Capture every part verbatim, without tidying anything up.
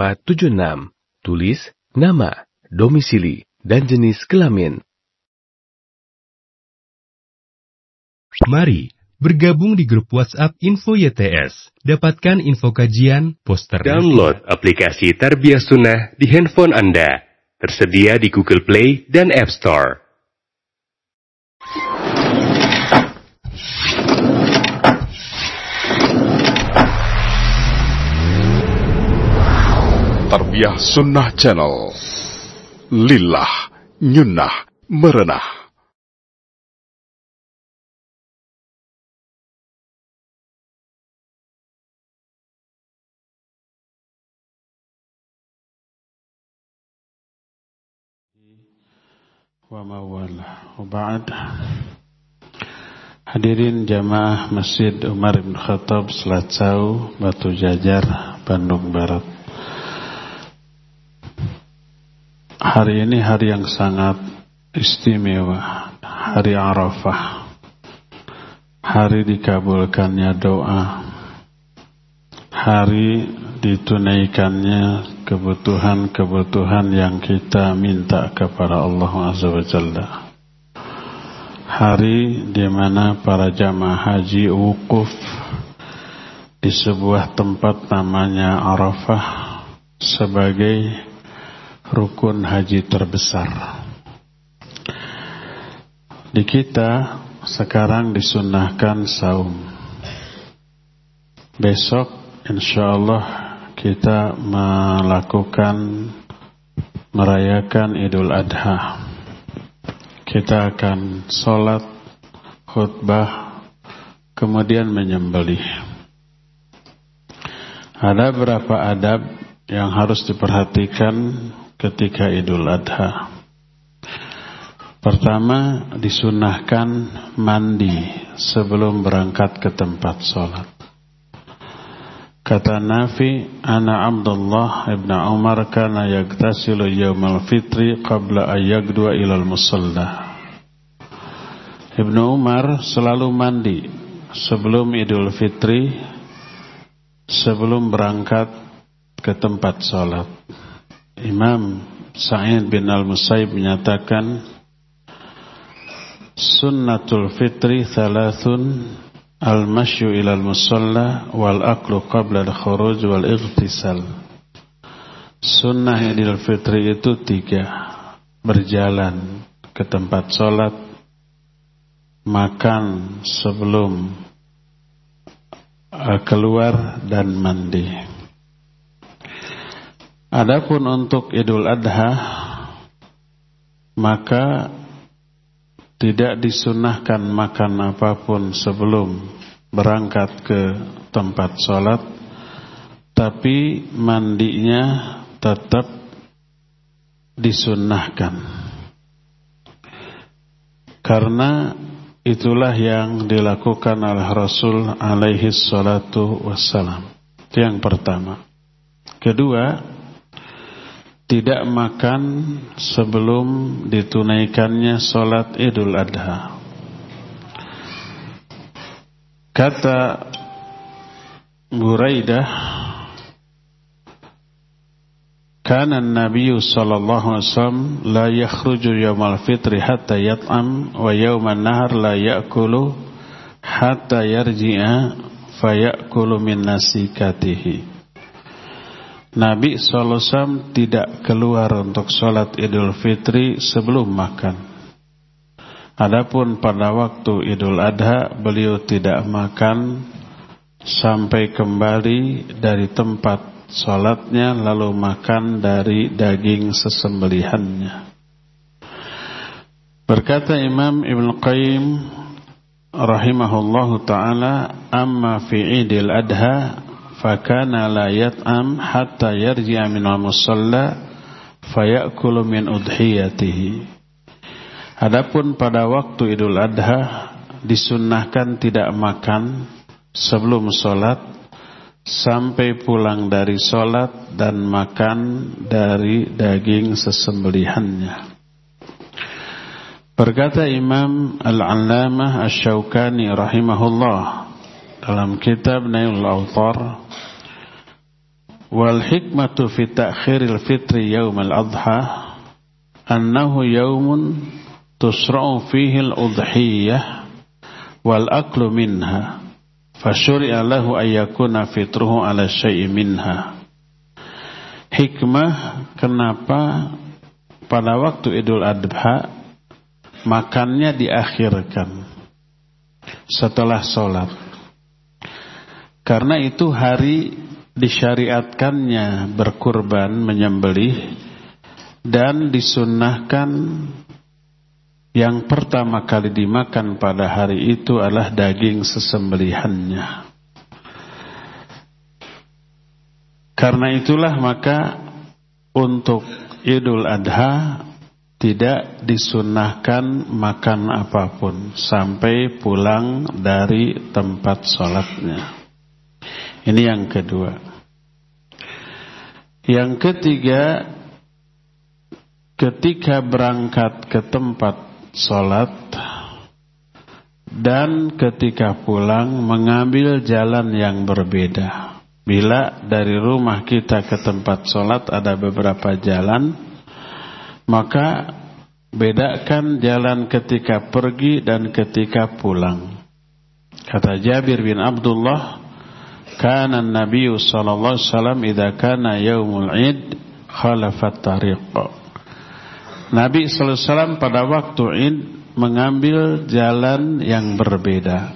empat tujuh enam. Tulis nama, domisili, dan jenis kelamin. Mari bergabung di grup WhatsApp Info Y T S. Dapatkan info kajian, poster. Download aplikasi Tarbiyah Sunnah di handphone Anda. Tersedia di Google Play dan App Store. Tarbiyah Sunnah Channel. Lillah, nyunnah, merenah. Wa mawala wa ba'd. Hadirin jamaah Masjid Umar bin Khattab Selacau, Batu Jajar, Bandung Barat. Hari ini hari yang sangat istimewa, hari Arafah, hari dikabulkannya doa, hari ditunaikannya kebutuhan-kebutuhan yang kita minta kepada Allah Azza wa Jalla. Hari di mana para jamaah haji wukuf di sebuah tempat namanya Arafah sebagai rukun haji terbesar. Di kita sekarang disunnahkan saum. Besok insyaallah kita melakukan merayakan Idul Adha. Kita akan sholat, khutbah, kemudian menyembelih. Ada beberapa adab yang harus diperhatikan ketika Idul Adha. Pertama, disunnahkan mandi sebelum berangkat ke tempat sholat. Kata Nafi, ana Abdullah ibn Umar kana yagtasilu yawmal fitri qabla ayyagdua ilal musalla. Ibnu Umar selalu mandi sebelum Idul Fitri, sebelum berangkat ke tempat sholat. Imam Sa'id bin Al-Musayyib menyatakan, sunnatul fitri thalathun, al-mashyu ilal musalla wal aklu qabla al-khuruj wal ightisal. Sunnah Idul Fitri itu tiga: berjalan ke tempat sholat, makan sebelum uh, keluar, dan mandi. Adapun untuk Idul Adha, maka tidak disunnahkan makan apapun sebelum berangkat ke tempat sholat, tapi mandinya tetap disunnahkan. Karena itulah yang dilakukan oleh Rasul alaihi salatu wassalam. Itu yang pertama. Kedua, tidak makan sebelum ditunaikannya sholat Idul Adha. Kata Buraidah, kana an-nabiy sallallahu alaihi wasallam la yakhruju yawmal fitri hatta yat'am wa yawman nahar la ya'kulu hatta yarji'a fayakulu min nasikatihi. Nabi sallallahu alaihi wasallam tidak keluar untuk sholat Idul Fitri sebelum makan. Adapun pada waktu Idul Adha, beliau tidak makan sampai kembali dari tempat sholatnya, lalu makan dari daging sesembelihannya. Berkata Imam Ibn Qayyim rahimahullahu ta'ala, amma fi Idul Adha fakana la yat'am hatta yarji'a min al-musalla fayakulu min udhiyatihi. Adapun pada waktu Idul Adha disunnahkan tidak makan sebelum sholat sampai pulang dari sholat dan makan dari daging sesembelihannya. Berkata Imam Al-Allamah Asy-Syaukani rahimahullah dalam kitab Nailul Awtar, wal hikmatu fi ta'khiril fitri yaumal adha annahu yaumun tusra'u fihi al-udhiyah wal aklu minha fasyuri'a lahu ayyakuna fitruhu ala syai'in minha. Hikmah kenapa pada waktu Idul Adha makannya diakhirkan setelah sholat, karena itu hari disyariatkannya berkurban, menyembelih, dan disunnahkan yang pertama kali dimakan pada hari itu adalah daging sesembelihannya. Karena itulah maka untuk Idul Adha tidak disunnahkan makan apapun sampai pulang dari tempat sholatnya. Ini yang kedua. Yang ketiga, ketika berangkat ke tempat sholat dan ketika pulang mengambil jalan yang berbeda. Bila dari rumah kita ke tempat sholat ada beberapa jalan, maka bedakan jalan ketika pergi dan ketika pulang. Kata Jabir bin Abdullah, kana an-nabiyyu sallallahu alaihi wasallam idza kana yaumul id khalafat tariq. Nabi sallallahu alaihi wasallam pada waktu id mengambil jalan yang berbeda.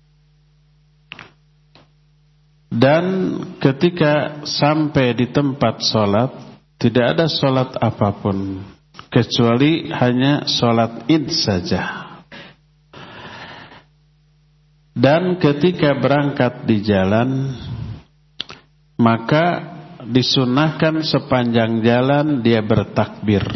Dan ketika sampai di tempat sholat, tidak ada sholat apapun kecuali hanya sholat id saja. Dan ketika berangkat di jalan, maka disunnahkan sepanjang jalan dia bertakbir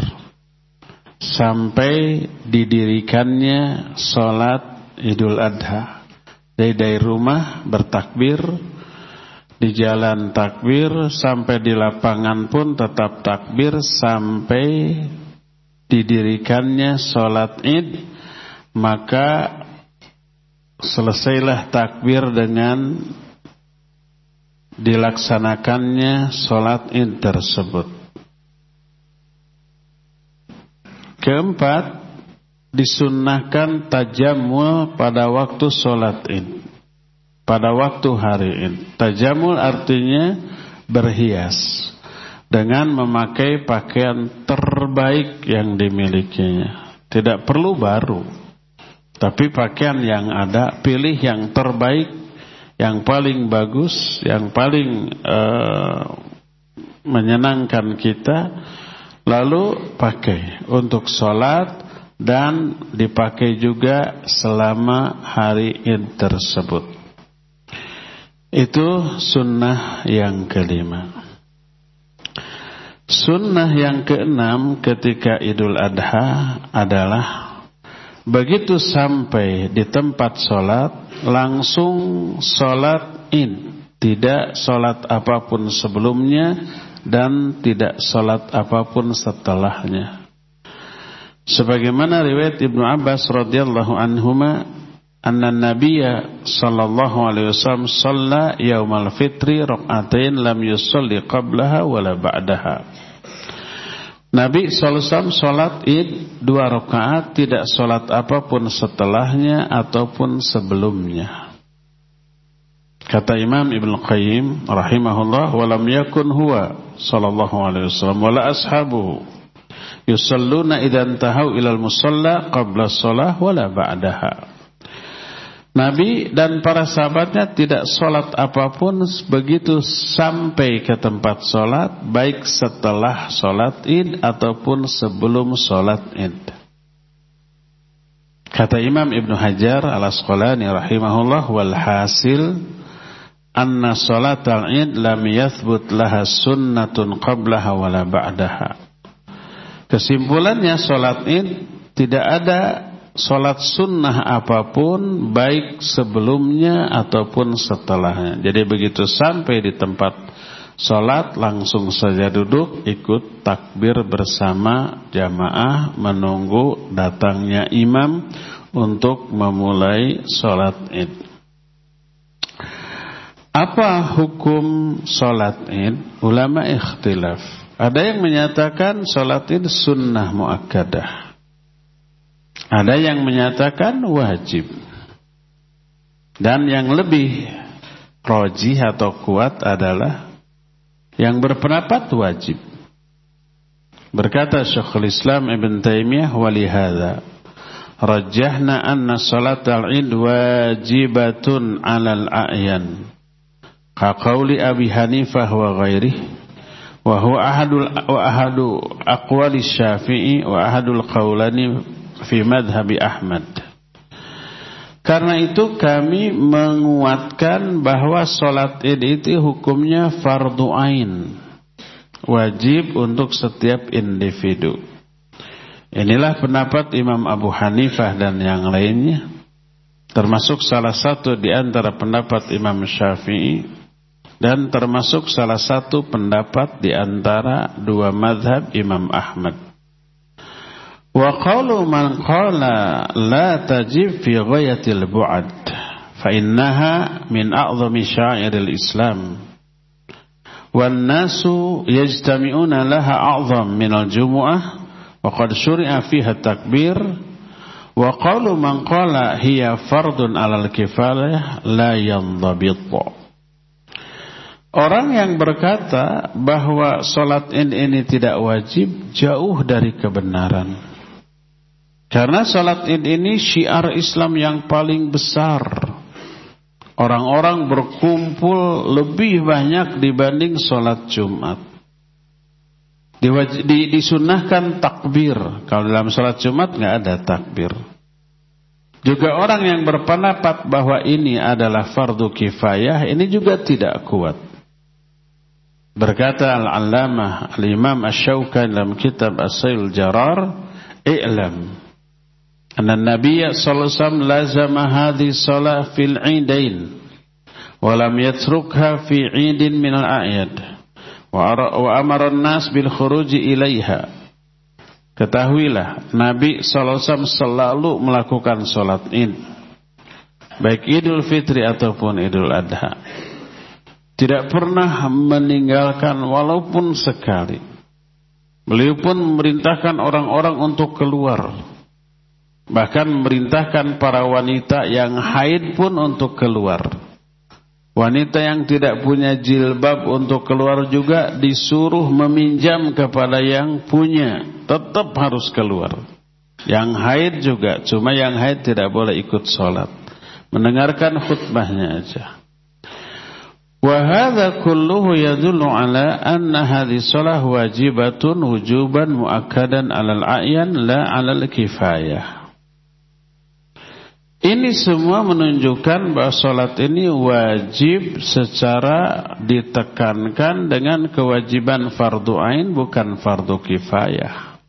sampai didirikannya sholat Idul Adha. Dari, dari rumah bertakbir, di jalan takbir, sampai di lapangan pun tetap takbir sampai didirikannya sholat id. Maka selesailah takbir dengan dilaksanakannya sholat id tersebut. Keempat, disunnahkan tajammul pada waktu sholat id, pada waktu hari id. Tajammul artinya berhias dengan memakai pakaian terbaik yang dimilikinya. Tidak perlu baru, tapi pakaian yang ada, pilih yang terbaik, yang paling bagus, yang paling uh, menyenangkan kita, lalu pakai untuk sholat dan dipakai juga selama hari id tersebut. Itu sunnah yang kelima. Sunnah yang keenam ketika Idul Adha adalah begitu sampai di tempat sholat langsung sholat id, tidak sholat apapun sebelumnya dan tidak sholat apapun setelahnya. Sebagaimana riwayat Ibnu Abbas radhiyallahu anhuma, anna Nabiyya sallallahu alaihi wasallam shalla yaumal fitri rak'atain lam yusalli qablaha wala ba'daha. Nabi sallallahu alaihi wasallam salat id dua rakaat, tidak salat apapun setelahnya ataupun sebelumnya. Kata Imam Ibnu Qayyim rahimahullah, wa lam yakun huwa sallallahu alaihi wasallam wala ashabuhu yusalluna idan tahaw ilal musalla qabla shalah wala ba'daha. Nabi dan para sahabatnya tidak sholat apapun begitu sampai ke tempat sholat, baik setelah sholat id ataupun sebelum sholat id. Kata Imam Ibnu Hajar al-Asqalani rahimahullah, wal hasil anna sholatal id lam yathbut laha sunnatun qablaha wala ba'daha. Kesimpulannya, sholat id tidak ada sholat sunnah apapun baik sebelumnya ataupun setelahnya. Jadi begitu sampai di tempat sholat langsung saja duduk, ikut takbir bersama jamaah, menunggu datangnya imam untuk memulai sholat id. Apa hukum sholat id? Ulama ikhtilaf. Ada yang menyatakan sholat id sunnah muakkadah. Ada yang menyatakan wajib. Dan yang lebih rajih atau kuat adalah yang berpendapat wajib. Berkata Syekhul Islam Ibn Taimiyah, walihada rajjahna anna sholat al-id wajibatun alal a'yan. Kaqauli Abi Hanifah wa ghairihi wa huwa ahadul wa ahadu aqwali Syafi'i wa ahadul qaulani fi madhhabi Ahmad. Karena itu kami menguatkan bahwa salat Id itu hukumnya fardu ain, wajib untuk setiap individu. Inilah pendapat Imam Abu Hanifah dan yang lainnya, termasuk salah satu di antara pendapat Imam Syafi'i, dan termasuk salah satu pendapat di antara dua mazhab Imam Ahmad. Wa qalu man qala la tajib fi ghayatil bu'ad fa innaha min a'zami sya'iril Islam wan nasu yajtami'una laha a'zam min al-jumu'ah wa qad syuri'a fiha takbir wa qalu man qala hiya fardun 'alal kifayah la yandhabit. Orang yang berkata bahwa sholat id ini tidak wajib jauh dari kebenaran. Karena sholat id ini syiar Islam yang paling besar. Orang-orang berkumpul lebih banyak dibanding sholat Jumat. Diwaj- di, disunnahkan takbir. Kalau dalam sholat Jumat nggak ada takbir. Juga orang yang berpendapat bahwa ini adalah fardu kifayah, ini juga tidak kuat. Berkata Al-Allamah Al-Imam Asy-Syaukani dalam kitab As-Sailul Jarar, "I'lam anna Nabiy sallallahu alaihi wasallam lazama hadhihi shalah fil 'idain wa lam yatrukha fi 'idin min al-a'yad wa amara an-nas bil khuruj ilaiha." Ketahuilah, Nabi sallallahu alaihi wasallam selalu melakukan salat Id, baik Idul Fitri ataupun Idul Adha. Tidak pernah meninggalkan walaupun sekali. Beliau pun memerintahkan orang-orang untuk keluar. Bahkan memerintahkan para wanita yang haid pun untuk keluar. Wanita yang tidak punya jilbab untuk keluar juga disuruh meminjam kepada yang punya. Tetap harus keluar. Yang haid juga, cuma yang haid tidak boleh ikut sholat. Mendengarkan khutbahnya aja. وهذا كله يدل على أن هذه الصلاة واجبة وجوبا مؤكدا على الأعيان لا على الكفاية. Ini semua menunjukkan bahwa salat ini wajib secara ditekankan dengan kewajiban fardu ain, bukan fardu kifayah.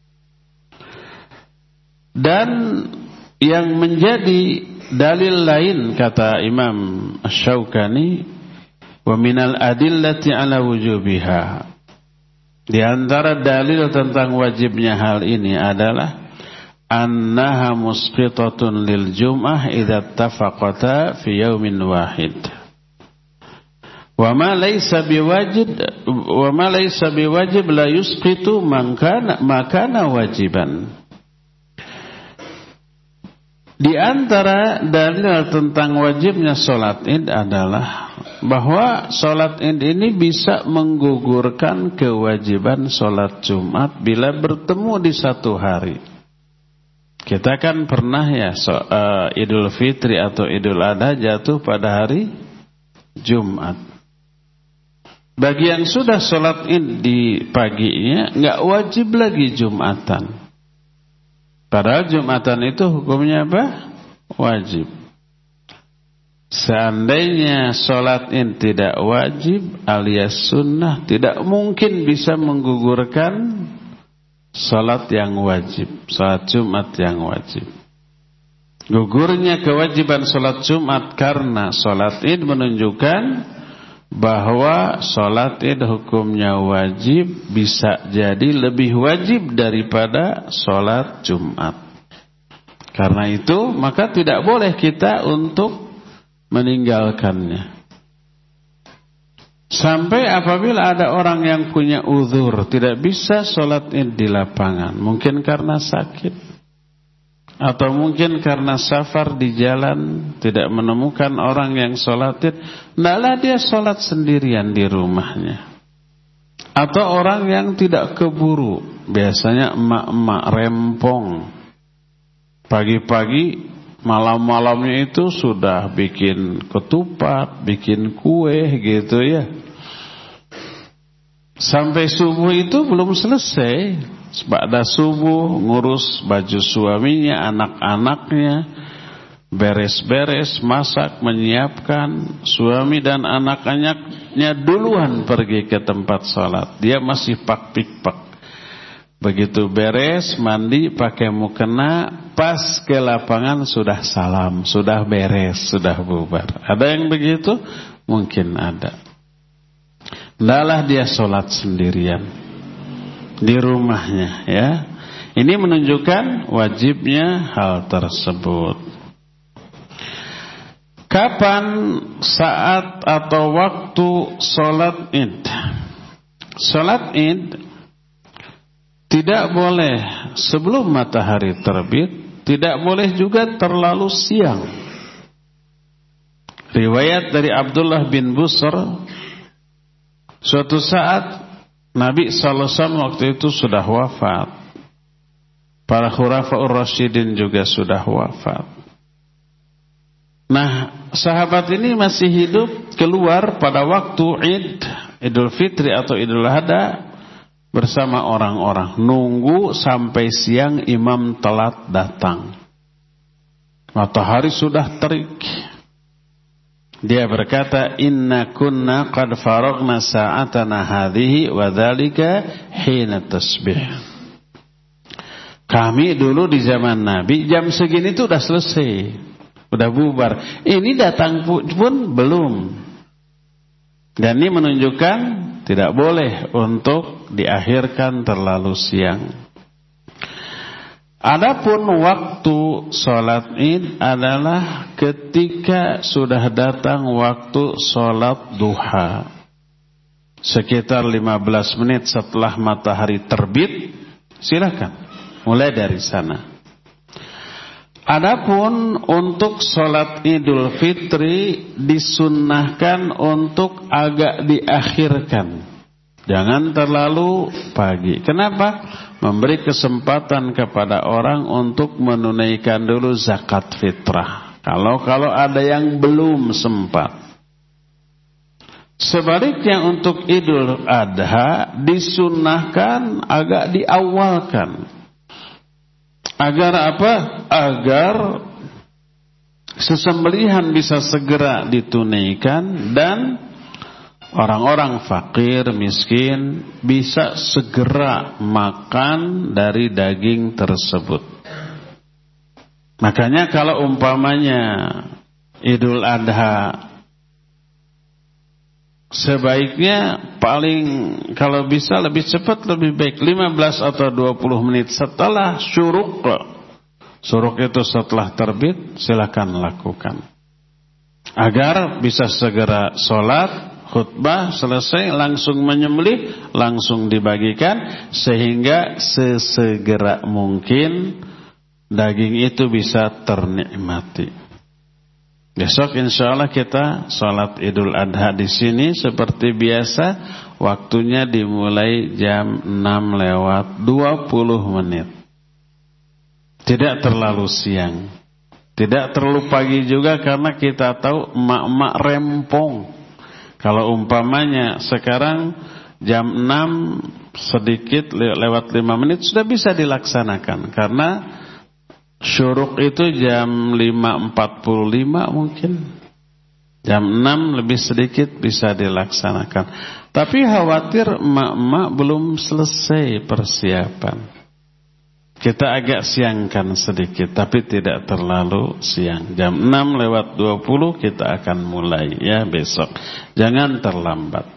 Dan yang menjadi dalil lain, kata Imam Asy-Syaukani, wa minal adillati ala wujubiha. Di antara dalil tentang wajibnya hal ini adalah annaha musqitatun lil jum'ah idza tafaqata fi yaumin wahid. Wa ma laysa biwajib wa ma laysa biwajib la yusqitu man kana ma kana wajiban. Di antara dalil tentang wajibnya salat Id adalah bahwa salat Id ini bisa menggugurkan kewajiban salat Jumat bila bertemu di satu hari. Kita kan pernah ya so, uh, Idul Fitri atau Idul Adha jatuh pada hari Jumat. Bagi yang sudah salat Id di paginya nggak wajib lagi Jumatan. Padahal Jumatan itu hukumnya apa? Wajib. Seandainya sholat Id tidak wajib alias sunnah, tidak mungkin bisa menggugurkan sholat yang wajib, sholat Jumat yang wajib. Gugurnya kewajiban sholat Jumat karena sholat Id menunjukkan bahwa sholat Id hukumnya wajib, bisa jadi lebih wajib daripada sholat Jumat. Karena itu maka tidak boleh kita untuk meninggalkannya. Sampai apabila ada orang yang punya uzur, tidak bisa sholat id di lapangan, mungkin karena sakit, atau mungkin karena safar di jalan, tidak menemukan orang yang sholat id, hendaklah dia sholat sendirian di rumahnya. Atau orang yang tidak keburu, biasanya emak-emak rempong, pagi-pagi malam-malamnya itu sudah bikin ketupat, bikin kue gitu ya. Sampai subuh itu belum selesai. Pada subuh ngurus baju suaminya, anak-anaknya, beres-beres, masak, menyiapkan. Suami dan anak-anaknya duluan pergi ke tempat sholat. Dia masih pak-pik-pak. Begitu beres, mandi, pakai mukena, pas ke lapangan sudah salam, sudah beres, sudah bubar. Ada yang begitu? Mungkin ada. Hendaklah dia sholat sendirian di rumahnya, ya. Ini menunjukkan wajibnya hal tersebut. Kapan saat atau waktu sholat id? Sholat id tidak boleh sebelum matahari terbit, tidak boleh juga terlalu siang. Riwayat dari Abdullah bin Busr, suatu saat Nabi sallallahu alaihi wasallam waktu itu sudah wafat. Para khulafaur rasyidin juga sudah wafat. Nah, sahabat ini masih hidup, keluar pada waktu Id, Idul Fitri atau Idul Adha bersama orang-orang, nunggu sampai siang imam telat datang. Matahari sudah terik. Dia berkata, inna kunna qad faragna sa'atana hadhihi wa dzalika hina tasbih. Kami dulu di zaman Nabi jam segini itu udah selesai, udah bubar. Ini datang pun belum. Dan ini menunjukkan tidak boleh untuk diakhirkan terlalu siang. Adapun waktu sholat id adalah ketika sudah datang waktu sholat duha. Sekitar lima belas menit setelah matahari terbit, silakan mulai dari sana. Adapun untuk sholat Idul Fitri disunnahkan untuk agak diakhirkan. Jangan terlalu pagi. Kenapa? Memberi kesempatan kepada orang untuk menunaikan dulu zakat fitrah. Kalau kalau ada yang belum sempat. Sebaliknya untuk Idul Adha disunnahkan agak diawalkan. Agar apa? Agar sesembelihan bisa segera ditunaikan dan orang-orang fakir, miskin bisa segera makan dari daging tersebut. Makanya kalau umpamanya Idul Adha, sebaiknya paling kalau bisa lebih cepat lebih baik, lima belas atau dua puluh menit setelah syuruk. Syuruk itu setelah terbit, silakan lakukan. Agar bisa segera sholat, khutbah selesai, langsung menyembelih, langsung dibagikan, sehingga sesegera mungkin daging itu bisa ternikmati. Besok insyaallah kita sholat Idul Adha di sini seperti biasa, waktunya dimulai jam enam lewat dua puluh menit. Tidak terlalu siang, tidak terlalu pagi juga, karena kita tahu emak-emak rempong. Kalau umpamanya sekarang jam enam sedikit lewat lima menit sudah bisa dilaksanakan, karena syuruk itu jam lima empat puluh lima mungkin. Jam enam lebih sedikit bisa dilaksanakan. Tapi khawatir emak-emak belum selesai persiapan. Kita agak siangkan sedikit, tapi tidak terlalu siang. Jam enam lewat dua puluh kita akan mulai ya besok. Jangan terlambat.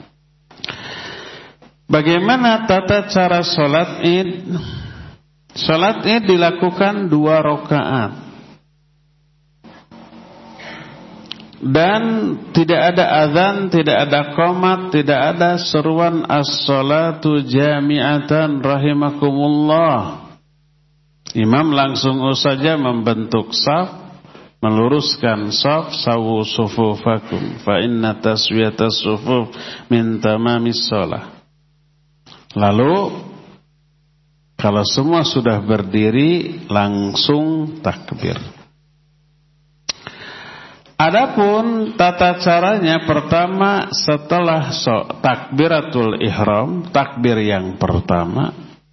Bagaimana tata cara sholat id? Sholat id dilakukan dua rakaat. Dan tidak ada azan, tidak ada qomat, tidak ada seruan as-salatu jami'atan rahimakumullah. Imam langsung saja membentuk saf, meluruskan saf, sawu sufufakum fa inna taswiyatas sufuf min tamamis shalah. Lalu kalau semua sudah berdiri langsung takbir. Adapun tata caranya, pertama setelah so, takbiratul ihram, takbir yang pertama,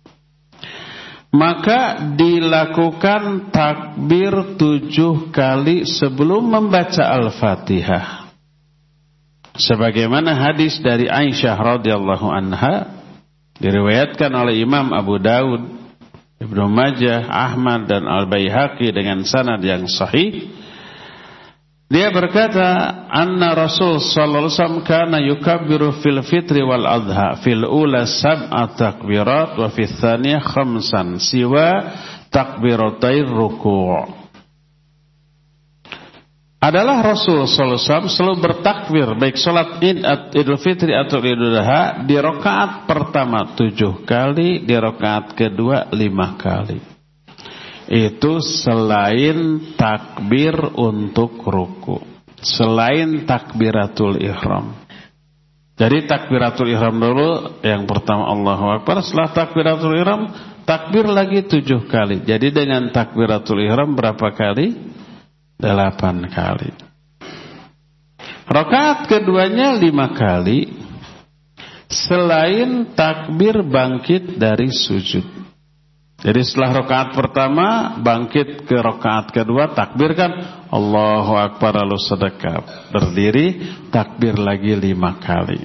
maka dilakukan takbir tujuh kali sebelum membaca Al-Fatihah. Sebagaimana hadis dari Aisyah radhiyallahu anha diriwayatkan oleh Imam Abu Daud, Ibnu Majah, Ahmad dan Al-Baihaqi dengan sanad yang sahih. Dia berkata, anna Rasul sallallahu alaihi wasallam kana yukabbiru fil fitri wal adha fil ula sab'a takbirat wa fil tsaniyah khamsan siwa takbiratai ruku'. Adalah Rasul sallallahu alaihi wasallam selalu bertakbir baik salat Id, Idul Fitri atau Idul Adha di rakaat pertama tujuh kali, di rakaat kedua lima kali. Itu selain takbir untuk ruku, selain takbiratul ihram. Jadi takbiratul ihram dulu, yang pertama Allahu Akbar, setelah takbiratul ihram takbir lagi tujuh kali. Jadi dengan takbiratul ihram berapa kali? Delapan kali. Rakaat keduanya lima kali, selain takbir bangkit dari sujud. Jadi setelah rakaat pertama bangkit ke rakaat kedua, takbir kan Allahu Akbar lalu sedekap, berdiri takbir lagi lima kali.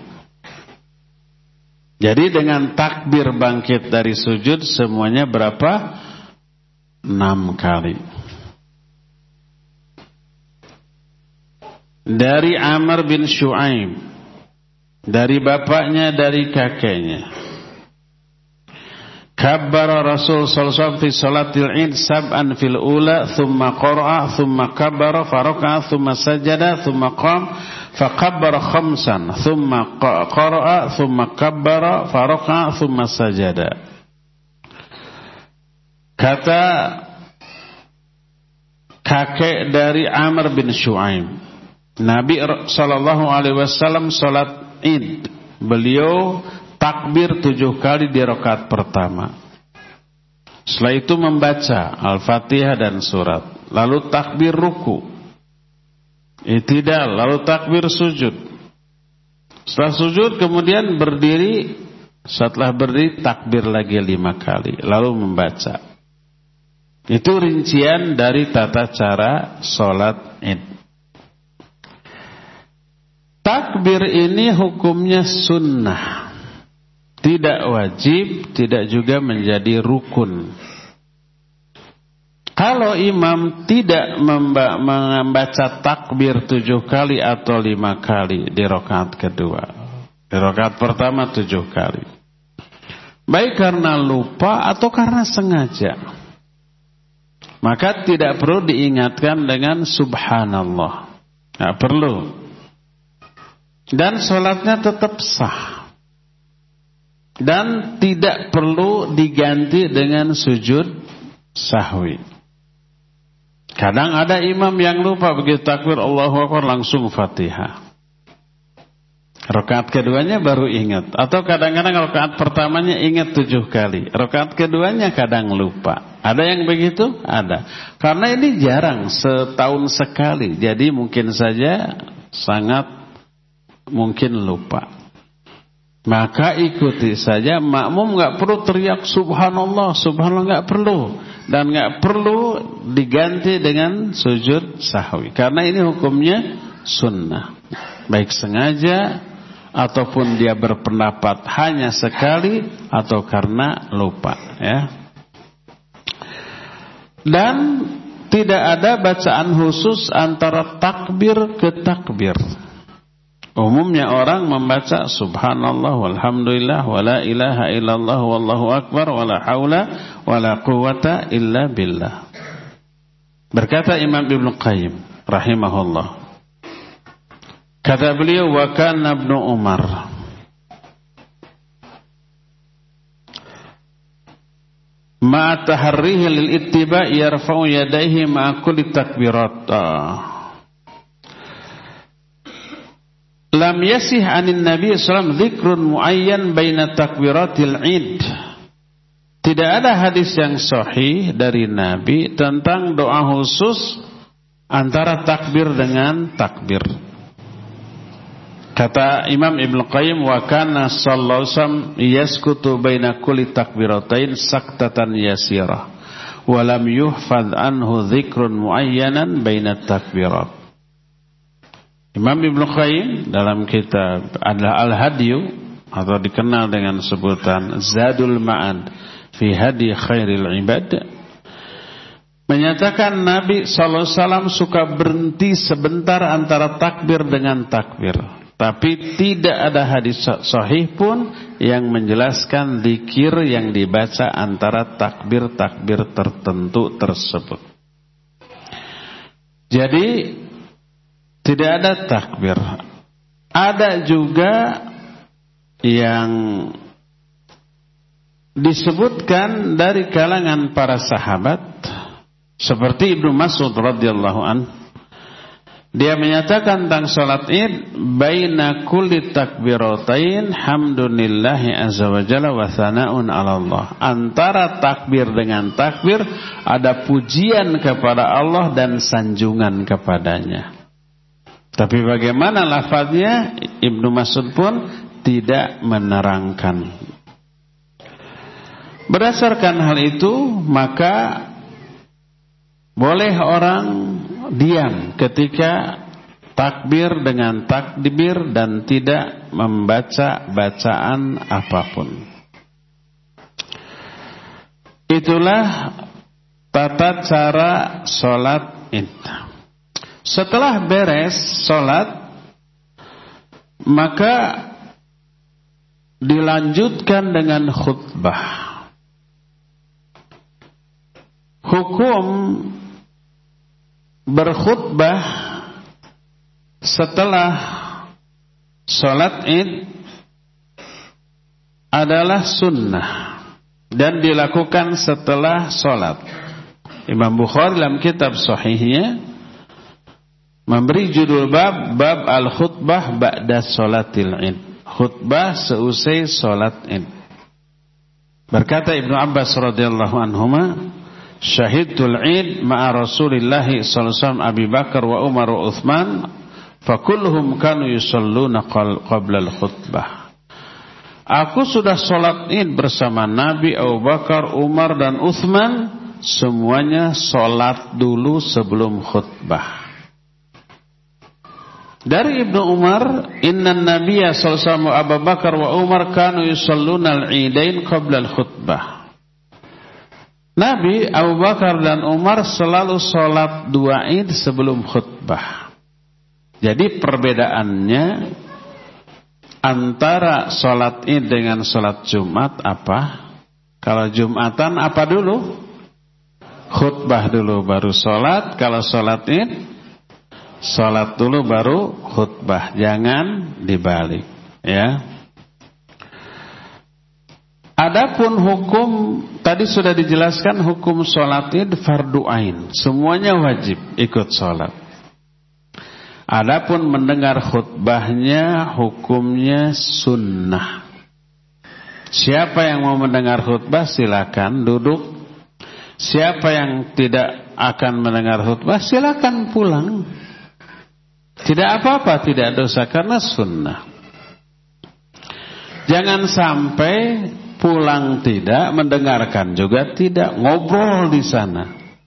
Jadi dengan takbir bangkit dari sujud semuanya berapa? Enam kali. Dari Amr bin Shu'aib, dari bapaknya, dari kakeknya, kabbara Rasul sallallahu alaihi wasallam fi salatil Id sab'an fil ula thumma qara'a thumma kabbara faraka'a thumma sajada thumma qam fakabbara khamsan thumma qara'a thumma kabbara faraka'a thumma sajada. Kata kakek dari Amr bin Shu'aib, Nabi sallallahu alaihi wasallam salat Id, beliau takbir tujuh kali di rakaat pertama. Setelah itu membaca Al-Fatihah dan surat. Lalu takbir ruku, i'tidal, lalu takbir sujud. Setelah sujud kemudian berdiri. Setelah berdiri takbir lagi lima kali, lalu membaca. Itu rincian dari tata cara sholat Id. Takbir ini hukumnya sunnah, tidak wajib, tidak juga menjadi rukun. Kalau imam tidak membaca takbir tujuh kali atau lima kali di rakaat kedua, di rakaat pertama tujuh kali, baik karena lupa atau karena sengaja, maka tidak perlu diingatkan dengan subhanallah, tidak perlu, dan sholatnya tetap sah. Dan tidak perlu diganti dengan sujud sahwi. Kadang ada imam yang lupa begitu takbir Allahu Akbar langsung Fatihah. Rakaat keduanya baru ingat. Atau kadang-kadang rakaat pertamanya ingat tujuh kali. Rakaat keduanya kadang lupa. Ada yang begitu? Ada. Karena ini jarang, setahun sekali. Jadi mungkin saja sangat mungkin lupa. Maka ikuti saja, makmum nggak perlu teriak subhanallah, subhanallah nggak perlu, dan nggak perlu diganti dengan sujud sahwi, karena ini hukumnya sunnah, baik sengaja ataupun dia berpendapat hanya sekali atau karena lupa, ya. Dan tidak ada bacaan khusus antara takbir ke takbir. Umumnya orang membaca subhanallah walhamdulillah wala ilaha illallah wallahu akbar wala haula wala quwata illa billah. Berkata Imam Ibnu Qayyim rahimahullah, Kata beliau, wa kana Ibnu Umar ma taharrihi lil ittiba' yarfa'u yadayhi ma kulli takbirat. Lam yasih 'anin Nabi sallallahu alaihi wasallam dzikrun muayyan baina takbiratil 'id. Tidak ada hadis yang sahih dari Nabi tentang doa khusus antara takbir dengan takbir. Kata Imam Ibnu Qayyim, wa kana sallallahu alaihi wasallam yaskutu baina kulli takbiratain saktatan yasirah wa lam yuhfadz anhu dzikrun muayyanan baina takbirat. Imam Ibnu Qayyim dalam kitab adalah Al-Hadyu atau dikenal dengan sebutan Zadul Ma'ad fi Hadi Khairil Ibad menyatakan Nabi sallallahu alaihi wasallam suka berhenti sebentar antara takbir dengan takbir. Tapi tidak ada hadis sahih pun yang menjelaskan zikir yang dibaca antara takbir-takbir tertentu tersebut. Jadi tidak ada takbir. Ada juga yang disebutkan dari kalangan para sahabat seperti Ibnu Mas'ud radhiyallahu anhu. Dia menyatakan tentang salat Id, baina kulli takbiratain hamdulillahi azza wa jalla wa thana'un 'ala Allah. Antara takbir dengan takbir ada pujian kepada Allah dan sanjungan kepadanya. Tapi bagaimana lafaznya, Ibnu Mas'ud pun tidak menerangkan. Berdasarkan hal itu, maka boleh orang diam ketika takbir dengan takbir dan tidak membaca bacaan apapun. Itulah tata cara sholat Id. Setelah beres sholat, maka dilanjutkan dengan khutbah. Hukum berkhutbah setelah sholat Id adalah sunnah dan dilakukan setelah sholat. Imam Bukhari dalam kitab sahihnya memberi judul bab bab al-khutbah ba'da sholatil Id. Khutbah seusai sholat Id. Berkata Ibnu Abbas radhiyallahu anhuma, syahidtul Id ma'a Rasulillah sallallahu alaihi wasallam Abi Bakar wa Umar wa Uthman fakulluhum kanu yusalluna qabla al-khutbah. Aku sudah sholat Id bersama Nabi, Abu Bakar, Umar dan Uthman, semuanya sholat dulu sebelum khutbah. Dari Ibnu Umar, inna Nabiyya sallallahu alaihi wasallam Abu Bakar wa Umar kanu yusalluna al-Idain qabla al-khutbah. Nabi, Abu Bakar dan Umar selalu sholat dua Id sebelum khutbah. Jadi perbedaannya antara sholat Id dengan sholat Jumat apa? Kalau Jumatan apa dulu? Khutbah dulu baru sholat. Kalau sholat Id, sholat dulu baru khutbah. Jangan dibalik, ya. Adapun hukum tadi sudah dijelaskan, hukum sholat Id fardu ain, semuanya wajib ikut sholat. Adapun mendengar khutbahnya hukumnya sunnah. Siapa yang mau mendengar khutbah silakan duduk. Siapa yang tidak akan mendengar khutbah silakan pulang. Tidak apa-apa, tidak dosa karena sunnah. Jangan sampai pulang tidak, mendengarkan juga tidak, ngobrol di sana.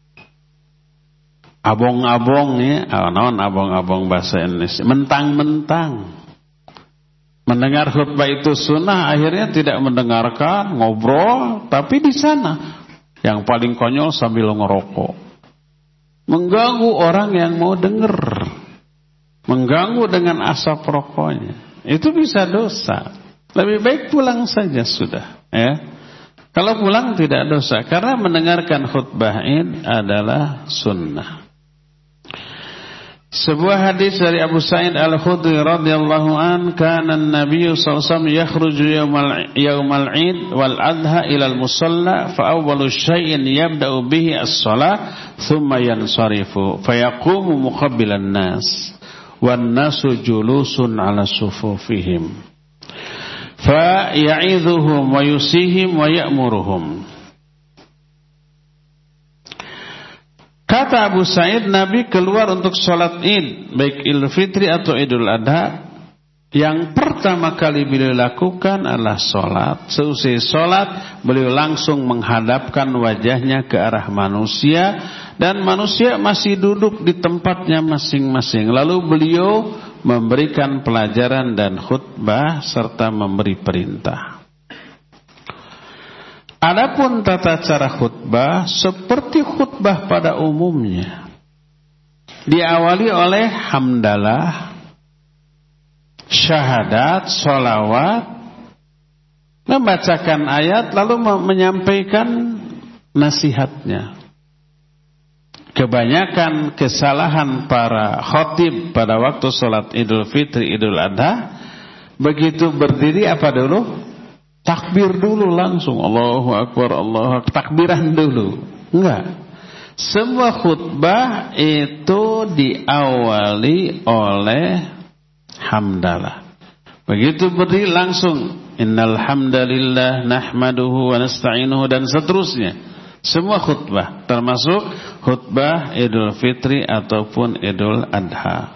Abong-abong ya, non abong-abong bahasa Indonesia, mentang-mentang. Mendengar khutbah itu sunnah, akhirnya tidak mendengarkan, ngobrol, tapi di sana. Yang paling konyol sambil ngerokok. Mengganggu orang yang mau dengar. Mengganggu dengan asap rokoknya. Itu bisa dosa. Lebih baik pulang saja sudah, ya. Kalau pulang tidak dosa karena mendengarkan khutbah Id adalah sunnah. Sebuah hadis dari Abu Sa'id Al-Khudri radhiyallahu an, kana an-nabiy sallallahu alaihi wasallam yakhruju yawmal yawmal 'id wal adha ila al-musalla fa awwalu syai'in yabda'u bihi as-shalah thumma yansarifu fa yaqumu muqabbilan nas wan nasu julusun 'ala sufufihim fa ya'idhuhum wa yusihim wa ya'muruhum. Kata Abu Sa'id, Nabi keluar untuk sholat id, baik Idul Fitri atau Idul Adha. Yang pertama kali beliau lakukan adalah sholat. Seusai sholat, beliau langsung menghadapkan wajahnya ke arah manusia, dan manusia masih duduk di tempatnya masing-masing. Lalu beliau memberikan pelajaran dan khutbah serta memberi perintah. Adapun tata cara khutbah seperti khutbah pada umumnya, diawali oleh hamdalah, syahadat, sholawat, membacakan ayat, lalu menyampaikan nasihatnya. Kebanyakan kesalahan para khotib pada waktu sholat Idul Fitri, Idul Adha, begitu berdiri apa dulu? Takbir dulu langsung, Allahu Akbar, Allahu Akbar, takbiran dulu. Enggak. Semua khutbah itu diawali oleh hamdalah. Begitu berdiri langsung, innal hamdalillah nahmaduhu wa nasta'inuhu, dan seterusnya. Semua khutbah, termasuk khutbah Idul Fitri ataupun Idul Adha.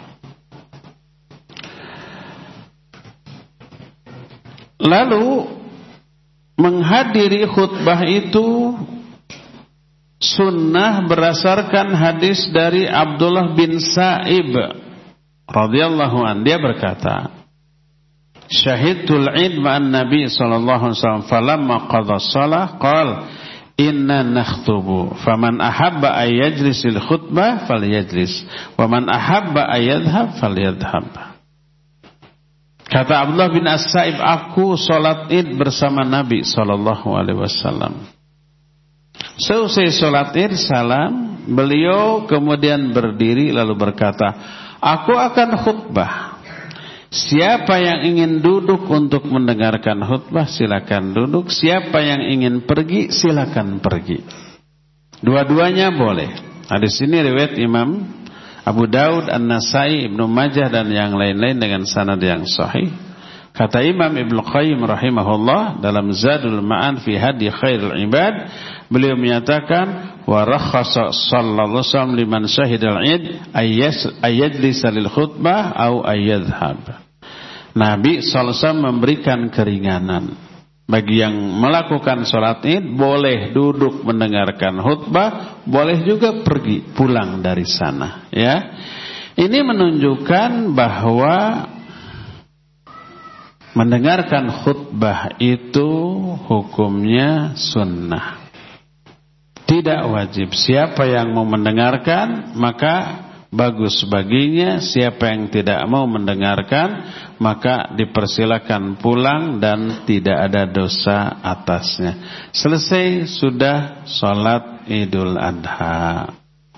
Lalu menghadiri khutbah itu sunnah berdasarkan hadis dari Abdullah bin Sa'ib radhiyallahu an. Dia berkata, syahidtul id ma'an nabi sallallahu alaihi wasallam falamma qadha shalah qala inna nakhtubu faman ahabba ay yajlisil khutbah falyajlis wa man ahabba ay yadhhab falyadhhab. Kata Abdullah bin As-Sa'ib, aku sholat id bersama Nabi sallallahu alaihi wasallam. Selesai sholat id, salam, beliau kemudian berdiri lalu berkata, aku akan khutbah. Siapa yang ingin duduk untuk mendengarkan khutbah, silakan duduk. Siapa yang ingin pergi, silakan pergi. Dua-duanya boleh. Hadis ini riwayat Imam Abu Daud, An-Nasai, Ibnu Majah dan yang lain-lain dengan sanad yang sahih. Kata Imam Ibnu Qayyim rahimahullah dalam Zadul Ma'an fi Hadi Khairul Ibad, beliau menyatakan wa rakhasa sallallahu alaihi wasallam liman syahidal id ayyajlisa lil khutbah au ayyadhhab. Nabi sallallahu alaihi wasallam memberikan keringanan bagi yang melakukan sholat id, boleh duduk mendengarkan khutbah, boleh juga pergi pulang dari sana. Ya, ini menunjukkan bahwa mendengarkan khutbah itu hukumnya sunnah, tidak wajib. Siapa yang mau mendengarkan maka bagus baginya, siapa yang tidak mau mendengarkan maka dipersilakan pulang dan tidak ada dosa atasnya. Selesai sudah sholat Idul Adha.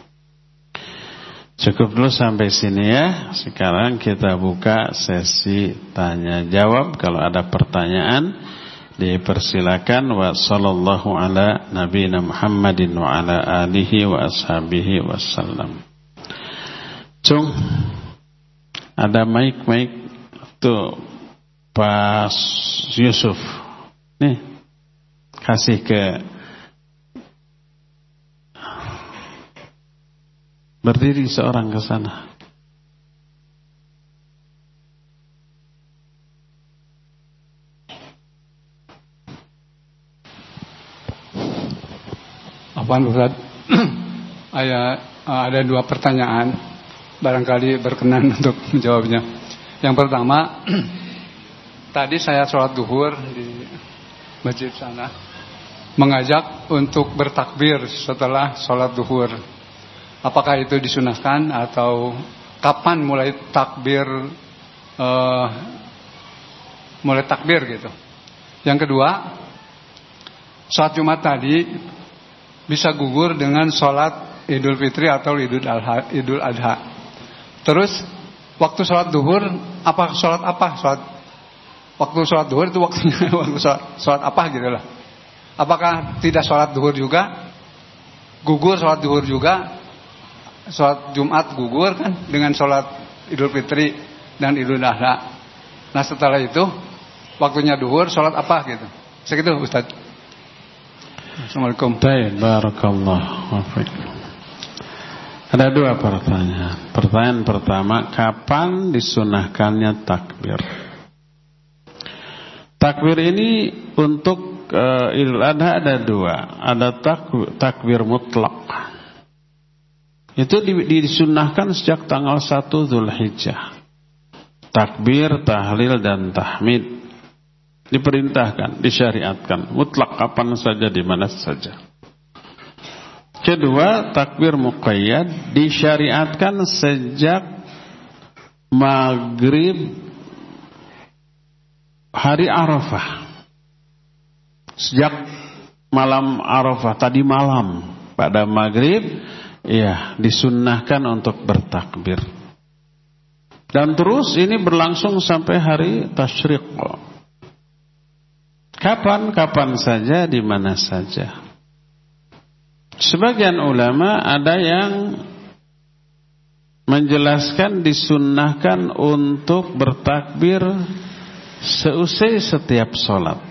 Cukup dulu sampai sini ya. Sekarang kita buka sesi tanya jawab. Kalau ada pertanyaan dipersilakan. Wa sallallahu ala nabiyina Muhammadin wa ala alihi wa ashabihi wasallam. Cung, ada mic-mic tuh Pak Yusuf. Nih, kasih ke, berdiri seorang ke sana. Apaan Ustaz? Ada dua pertanyaan, barangkali berkenan untuk menjawabnya. Yang pertama, tadi saya sholat duhur di masjid sana, mengajak untuk bertakbir setelah sholat duhur. Apakah itu disunahkan atau kapan mulai takbir, uh, mulai takbir gitu? Yang kedua, sholat Jumat tadi bisa gugur dengan sholat Idul Fitri atau Idul Adha. Idul Adha. Terus waktu sholat duhur apa sholat apa sholat waktu sholat duhur itu waktunya waktu sholat, sholat apa gitu lah. Apakah tidak sholat duhur juga, gugur sholat duhur juga, sholat Jumat gugur kan dengan sholat Idul Fitri dan Idul Adha. Nah setelah itu waktunya duhur sholat apa gitu. Segitu Ustaz. Assalamualaikum. Baik, barakallahu fiik. Ada dua pertanyaan. Pertanyaan pertama, kapan disunahkannya takbir? Takbir ini untuk uh, Idul Adha ada dua. Ada takbir, takbir mutlak. Itu disunahkan sejak tanggal satu Zulhijjah. Takbir, tahlil dan tahmid diperintahkan, disyariatkan mutlak kapan saja di mana saja. Kedua, takbir muqayyad disyariatkan sejak maghrib hari Arafah. Sejak malam Arafah, tadi malam pada maghrib, ya disunnahkan untuk bertakbir. Dan terus ini berlangsung sampai hari tasyriq. Kapan-kapan saja, di mana saja. Sebagian ulama ada yang menjelaskan disunnahkan untuk bertakbir seusai setiap sholat.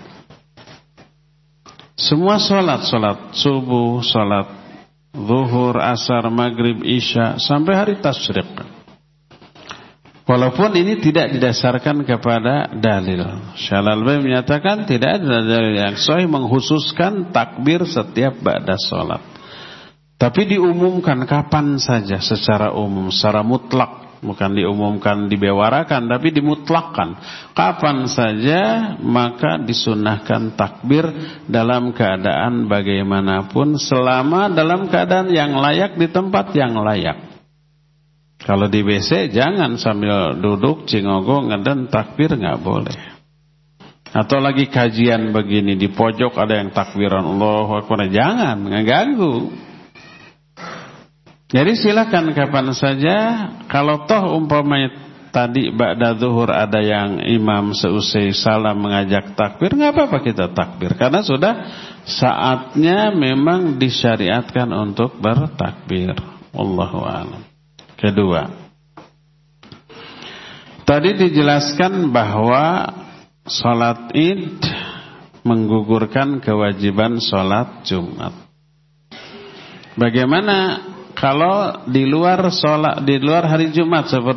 Semua sholat, sholat subuh, sholat zuhur, asar, maghrib, isya, sampai hari tasyriq. Walaupun ini tidak didasarkan kepada dalil. Syalal-Albani menyatakan tidak ada dalil yang sahih menghususkan takbir setiap ba'da sholat. Tapi diumumkan kapan saja secara umum, secara mutlak. Bukan diumumkan, dibewarakan, tapi dimutlakkan. Kapan saja maka disunahkan takbir dalam keadaan bagaimanapun, selama dalam keadaan yang layak di tempat yang layak. Kalau di W C jangan sambil duduk cingogo ngeden takbir, nggak boleh. Atau lagi kajian begini di pojok ada yang takbiran Allahu Akbar, jangan, ngeganggu. Jadi silakan kapan saja. Kalau toh umpamanya tadi ba'da zuhur ada yang imam seusai salam mengajak takbir, nggak apa-apa kita takbir, karena sudah saatnya memang disyariatkan untuk bertakbir. Wallahu a'lam. Kedua, tadi dijelaskan bahwa salat Id menggugurkan kewajiban salat Jumat. Bagaimana kalau di luar salat, di luar hari Jumat seperti